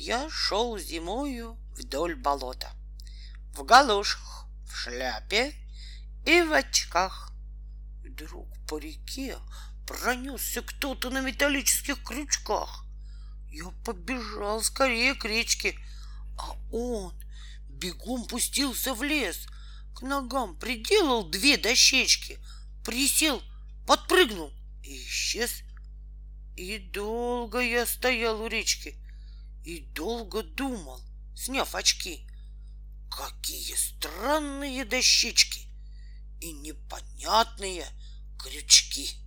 Я шел зимою вдоль болота, в галошах, в шляпе и в очках. Вдруг по реке пронесся кто-то на металлических крючках. Я побежал скорее к речке, а он бегом пустился в лес. К ногам приделал две дощечки, присел, подпрыгнул и исчез. И долго я стоял у речки и долго думал, сняв очки, какие странные дощечки и непонятные крючки.